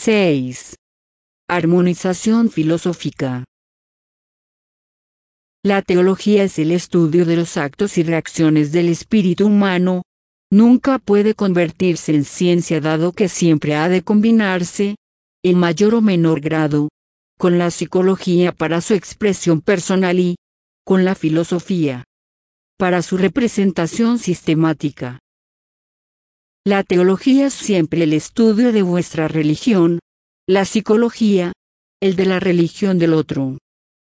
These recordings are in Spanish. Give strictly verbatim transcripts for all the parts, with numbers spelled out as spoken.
seis. Armonización filosófica. La teología es el estudio de los actos y reacciones del espíritu humano. Nunca puede convertirse en ciencia dado que siempre ha de combinarse, en mayor o menor grado, con la psicología para su expresión personal y, con la filosofía, para su representación sistemática. La teología es siempre el estudio de vuestra religión, la psicología, el de la religión del otro.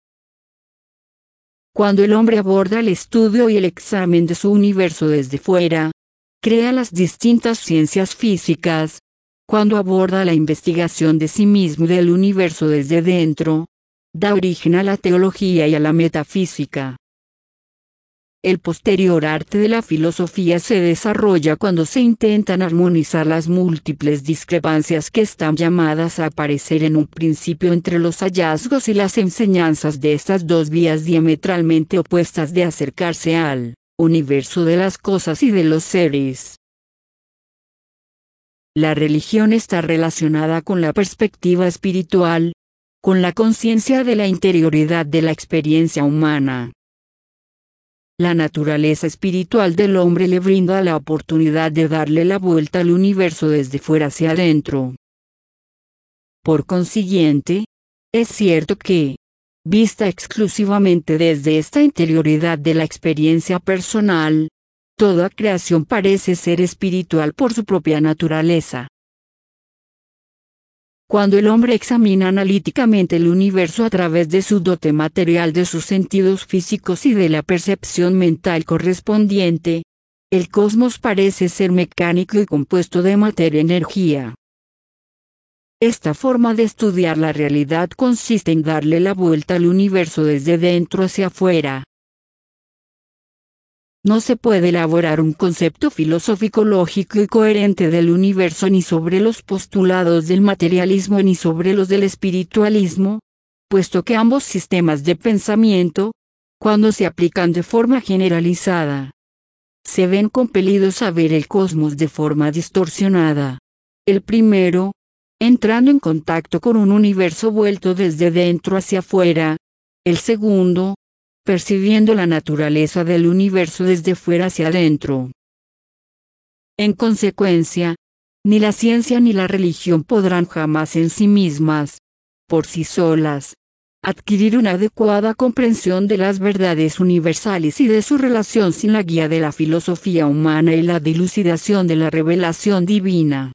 Cuando el hombre aborda el estudio y el examen de su universo desde fuera, crea las distintas ciencias físicas. Cuando aborda la investigación de sí mismo y del universo desde dentro, da origen a la teología y a la metafísica. El posterior arte de la filosofía se desarrolla cuando se intentan armonizar las múltiples discrepancias que están llamadas a aparecer en un principio entre los hallazgos y las enseñanzas de estas dos vías diametralmente opuestas de acercarse al universo de las cosas y de los seres. La religión está relacionada con la perspectiva espiritual, con la conciencia de la interioridad de la experiencia humana. La naturaleza espiritual del hombre le brinda la oportunidad de darle la vuelta al universo desde fuera hacia adentro. Por consiguiente, es cierto que, vista exclusivamente desde esta interioridad de la experiencia personal, toda creación parece ser espiritual por su propia naturaleza. Cuando el hombre examina analíticamente el universo a través de su dote material de sus sentidos físicos y de la percepción mental correspondiente, el cosmos parece ser mecánico y compuesto de materia-energía. Esta forma de estudiar la realidad consiste en darle la vuelta al universo desde dentro hacia afuera. No se puede elaborar un concepto filosófico lógico y coherente del universo ni sobre los postulados del materialismo ni sobre los del espiritualismo, puesto que ambos sistemas de pensamiento, cuando se aplican de forma generalizada, se ven compelidos a ver el cosmos de forma distorsionada. El primero, entrando en contacto con un universo vuelto desde dentro hacia afuera; el segundo, percibiendo la naturaleza del universo desde fuera hacia adentro. En consecuencia, ni la ciencia ni la religión podrán jamás en sí mismas, por sí solas, adquirir una adecuada comprensión de las verdades universales y de su relación sin la guía de la filosofía humana y la dilucidación de la revelación divina.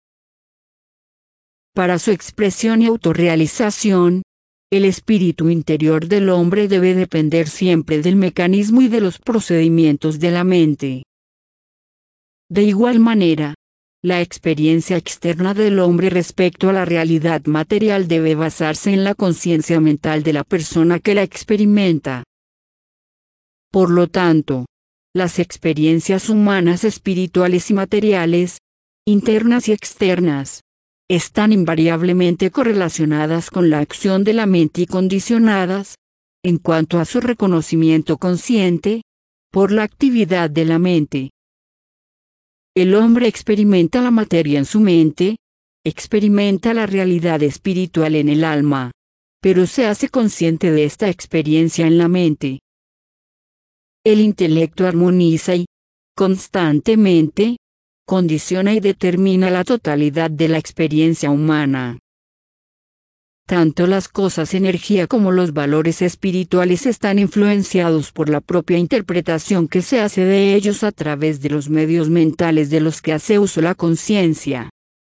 Para su expresión y autorrealización, el espíritu interior del hombre debe depender siempre del mecanismo y de los procedimientos de la mente. De igual manera, la experiencia externa del hombre respecto a la realidad material debe basarse en la conciencia mental de la persona que la experimenta. Por lo tanto, las experiencias humanas espirituales y materiales, internas y externas, están invariablemente correlacionadas con la acción de la mente y condicionadas, en cuanto a su reconocimiento consciente, por la actividad de la mente. El hombre experimenta la materia en su mente, experimenta la realidad espiritual en el alma, pero se hace consciente de esta experiencia en la mente. El intelecto armoniza y, constantemente, condiciona y determina la totalidad de la experiencia humana. Tanto las cosas energía como los valores espirituales están influenciados por la propia interpretación que se hace de ellos a través de los medios mentales de los que hace uso la conciencia.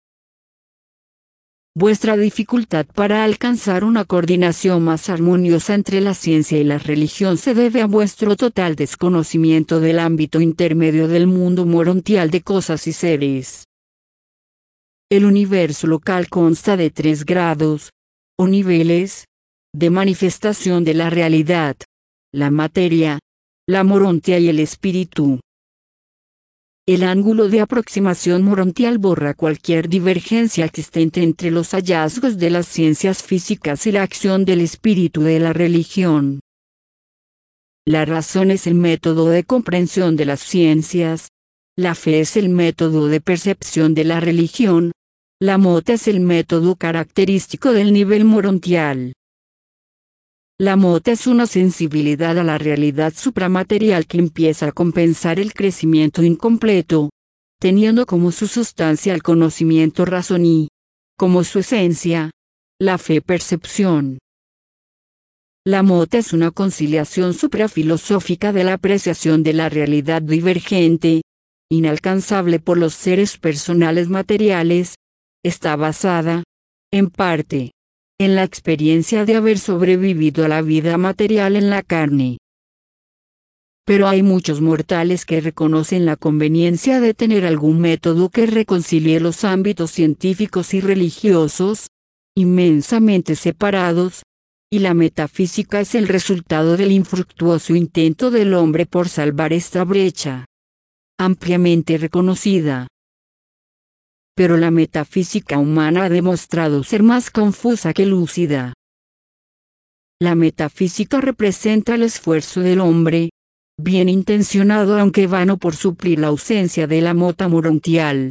Vuestra dificultad para alcanzar una coordinación más armoniosa entre la ciencia y la religión se debe a vuestro total desconocimiento del ámbito intermedio del mundo morontial de cosas y seres. El universo local consta de tres grados, o niveles, de manifestación de la realidad: la materia, la morontia y el espíritu. El ángulo de aproximación morontial borra cualquier divergencia existente entre los hallazgos de las ciencias físicas y la acción del espíritu de la religión. La razón es el método de comprensión de las ciencias, la fe es el método de percepción de la religión, La mota es el método característico del nivel morontial. La mota es una sensibilidad a la realidad supramaterial que empieza a compensar el crecimiento incompleto, teniendo como su sustancia el conocimiento razón y, como su esencia, la fe-percepción. La mota es una conciliación suprafilosófica de la apreciación de la realidad divergente, inalcanzable por los seres personales materiales. Está basada, en parte, en la experiencia de haber sobrevivido a la vida material en la carne. Pero hay muchos mortales que reconocen la conveniencia de tener algún método que reconcilie los ámbitos científicos y religiosos, inmensamente separados, y la metafísica es el resultado del infructuoso intento del hombre por salvar esta brecha, ampliamente reconocida. Pero la metafísica humana ha demostrado ser más confusa que lúcida. La metafísica representa el esfuerzo del hombre, bien intencionado aunque vano por suplir la ausencia de la mota morontial.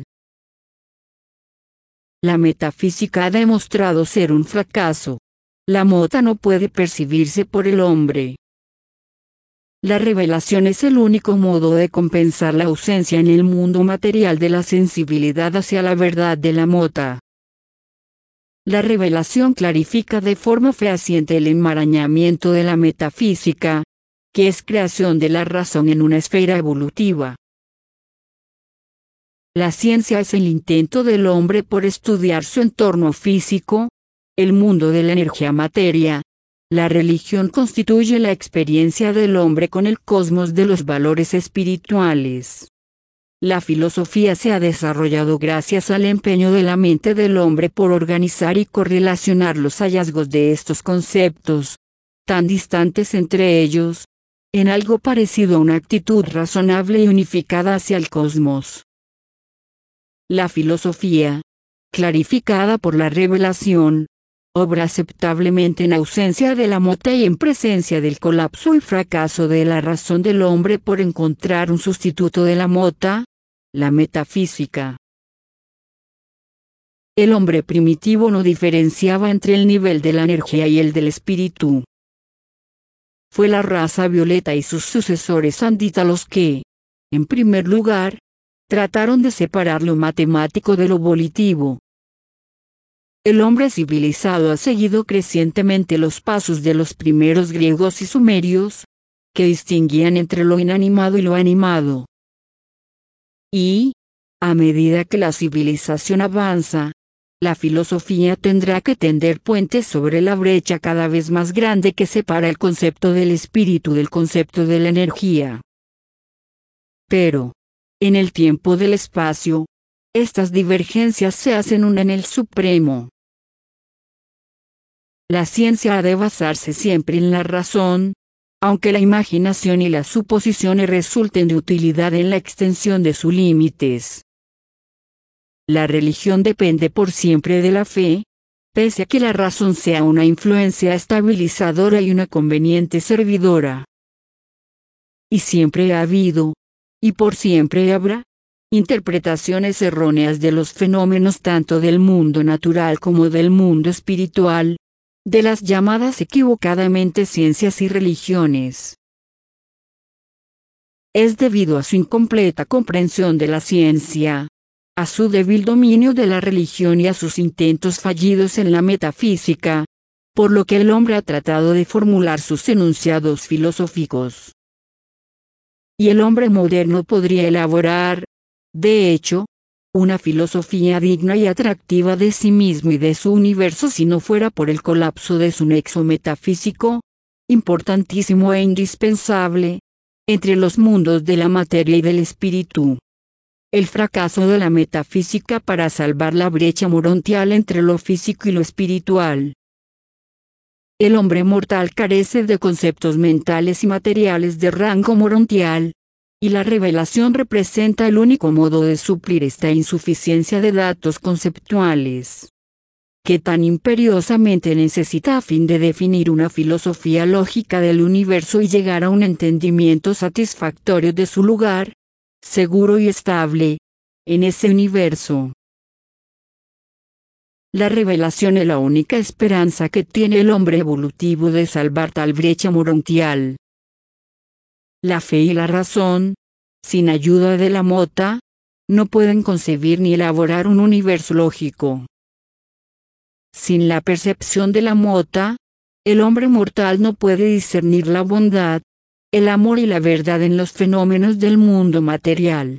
La metafísica ha demostrado ser un fracaso. La mota no puede percibirse por el hombre. La revelación es el único modo de compensar la ausencia en el mundo material de la sensibilidad hacia la verdad de la mota. La revelación clarifica de forma fehaciente el enmarañamiento de la metafísica, que es creación de la razón en una esfera evolutiva. La ciencia es el intento del hombre por estudiar su entorno físico, el mundo de la energía-materia. La religión constituye la experiencia del hombre con el cosmos de los valores espirituales. La filosofía se ha desarrollado gracias al empeño de la mente del hombre por organizar y correlacionar los hallazgos de estos conceptos, tan distantes entre ellos, en algo parecido a una actitud razonable y unificada hacia el cosmos. La filosofía, clarificada por la revelación, obra aceptablemente en ausencia de la mota y en presencia del colapso y fracaso de la razón del hombre por encontrar un sustituto de la mota, la metafísica. El hombre primitivo no diferenciaba entre el nivel de la energía y el del espíritu. Fue la raza violeta y sus sucesores andita los que, en primer lugar, trataron de separar lo matemático de lo volitivo. El hombre civilizado ha seguido crecientemente los pasos de los primeros griegos y sumerios, que distinguían entre lo inanimado y lo animado. Y, a medida que la civilización avanza, la filosofía tendrá que tender puentes sobre la brecha cada vez más grande que separa el concepto del espíritu del concepto de la energía. Pero, en el tiempo del espacio, estas divergencias se hacen una en el supremo. La ciencia ha de basarse siempre en la razón, aunque la imaginación y las suposiciones resulten de utilidad en la extensión de sus límites. La religión depende por siempre de la fe, pese a que la razón sea una influencia estabilizadora y una conveniente servidora. Y siempre ha habido, y por siempre habrá, interpretaciones erróneas de los fenómenos tanto del mundo natural como del mundo espiritual, de las llamadas equivocadamente ciencias y religiones. Es debido a su incompleta comprensión de la ciencia, a su débil dominio de la religión y a sus intentos fallidos en la metafísica, por lo que el hombre ha tratado de formular sus enunciados filosóficos. Y el hombre moderno podría elaborar, de hecho, una filosofía digna y atractiva de sí mismo y de su universo si no fuera por el colapso de su nexo metafísico, importantísimo e indispensable, entre los mundos de la materia y del espíritu. El fracaso de la metafísica para salvar la brecha morontial entre lo físico y lo espiritual. El hombre mortal carece de conceptos mentales y materiales de rango morontial, y la revelación representa el único modo de suplir esta insuficiencia de datos conceptuales, que tan imperiosamente necesita a fin de definir una filosofía lógica del universo y llegar a un entendimiento satisfactorio de su lugar, seguro y estable, en ese universo. La revelación es la única esperanza que tiene el hombre evolutivo de salvar tal brecha morontial. La fe y la razón, sin ayuda de la mota, no pueden concebir ni elaborar un universo lógico. Sin la percepción de la mota, el hombre mortal no puede discernir la bondad, el amor y la verdad en los fenómenos del mundo material.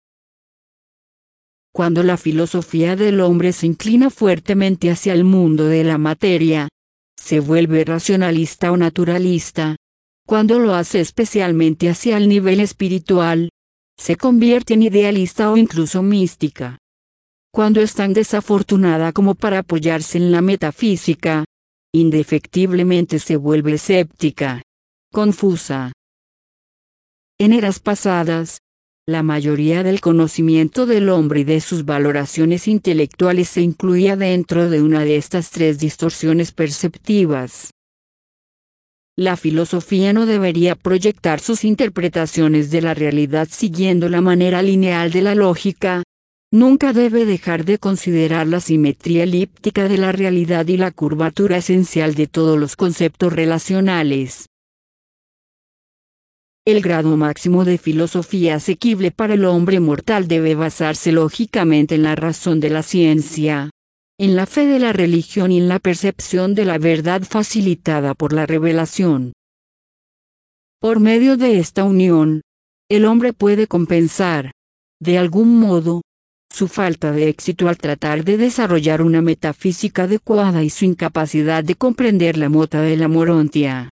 Cuando la filosofía del hombre se inclina fuertemente hacia el mundo de la materia, se vuelve racionalista o naturalista. Cuando lo hace especialmente hacia el nivel espiritual, se convierte en idealista o incluso mística. Cuando es tan desafortunada como para apoyarse en la metafísica, indefectiblemente se vuelve escéptica, confusa. En eras pasadas, la mayoría del conocimiento del hombre y de sus valoraciones intelectuales se incluía dentro de una de estas tres distorsiones perceptivas. La filosofía no debería proyectar sus interpretaciones de la realidad siguiendo la manera lineal de la lógica. Nunca debe dejar de considerar la simetría elíptica de la realidad y la curvatura esencial de todos los conceptos relacionales. El grado máximo de filosofía asequible para el hombre mortal debe basarse lógicamente en la razón de la ciencia, en la fe de la religión y en la percepción de la verdad facilitada por la revelación. Por medio de esta unión, el hombre puede compensar, de algún modo, su falta de éxito al tratar de desarrollar una metafísica adecuada y su incapacidad de comprender la mota de la morontia.